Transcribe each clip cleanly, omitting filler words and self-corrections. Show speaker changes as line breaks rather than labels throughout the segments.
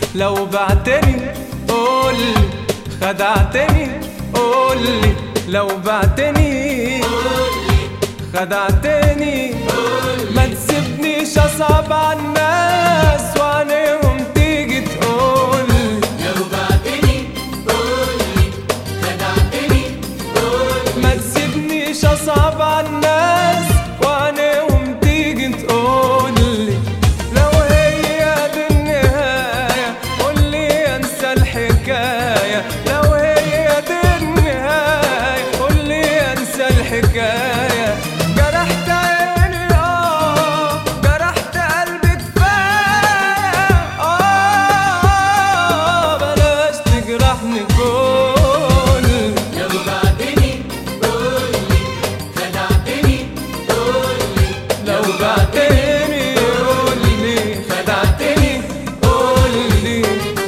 لو بعتني قولي، خدعتني قولي، لو بعتني خدعتني ما تسيبنيش اصعب على الناس وعليهم تيجي تقولي.
لو بعتني قولي، خدعتني قولي،
ما تسيبنيش اصعب على الناس وعليهم تيجي تقولي. لو هي دي النهاية قولي انسى الحكاية، لو هي دي النهاية قولي انسى الحكاية. جرحت عيني جرحت قلبي كفاية، بلاش تجرحني كل.
لو بعتني قولي، خدعتني قولي،
لو بعتني قولي، خدعتني قولي.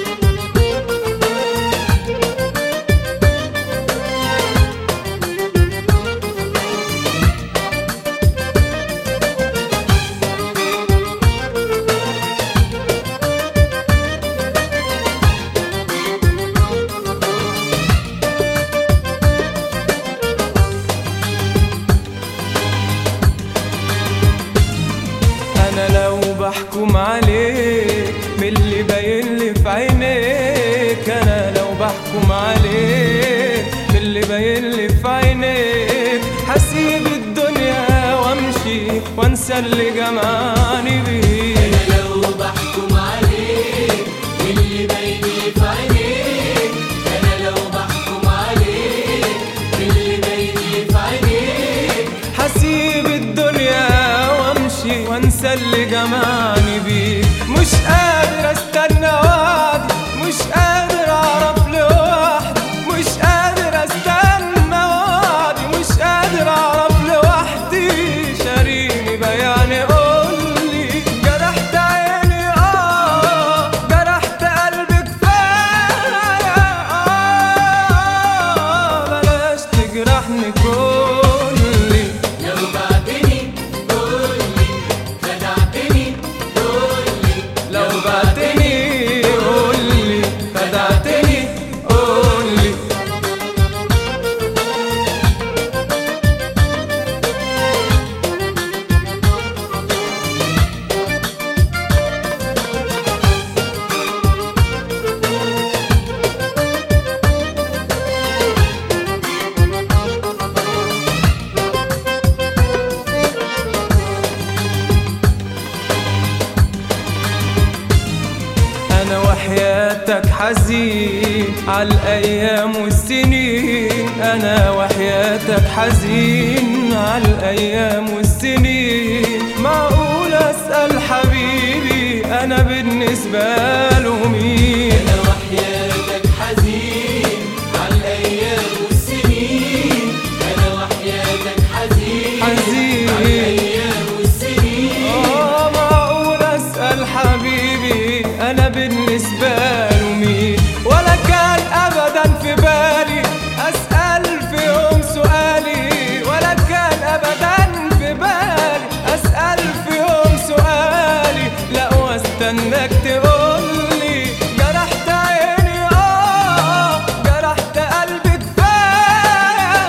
أنا لو بحكم عليك من اللي باين لي في عينيك، أنا لو بحكم عليك من اللي باين لي في عينيك، هسيب الدنيا وامشي وانسى اللي جمعني بيك.
أنا لو بحكم عليك من اللي باين لي في عينيك، أنا لو بحكم عليك من اللي باين لي في عينيك،
هسيب الدنيا وامشي وانسى اللي جمعني بيك. مش قادر استنى وعدي، مش قادر اعرف لوحدي، مش قادر استنى وعدي، مش قادر اعرف لوحدي. شاريني بياني قولي، جرحت عيني جرحت قلبي كفاية، بلاش تجرحني كلي.
لو بعتني قولي، خدعتني قولي،
لو بعتني قولي، خدعتني قولي. أنا وحياتك حزين عالأيام والسنين، أنا وحياتك حزين عالأيام والسنين. معقول أسأل حبيبي أنا بالنسبة له مين؟
أنا وحياتك حزين عالأيام والسنين، أنا وحياتك حزين عالأيام والسنين.
معقول أسأل حبيبي أنا بالنسبة له مين؟ ولا كان أبدا في بالي أسأل في يوم سؤالي، ولا كان أبدا في بالي أسأل في يوم سؤالي. لا واستناك تقولي، جرحت عيني جرحت قلبي كفاية،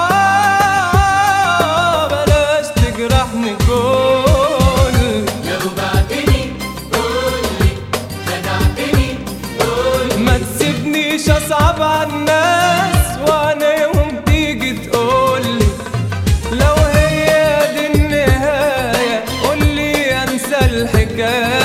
بلاش تجرحني كل.
لو بعتني قولي، خدعتني قولي،
ما تسيبنيش اصعب على الناس وعليهم تيجي تقولي. لو هي دي النهاية قولي انسى الحكاية.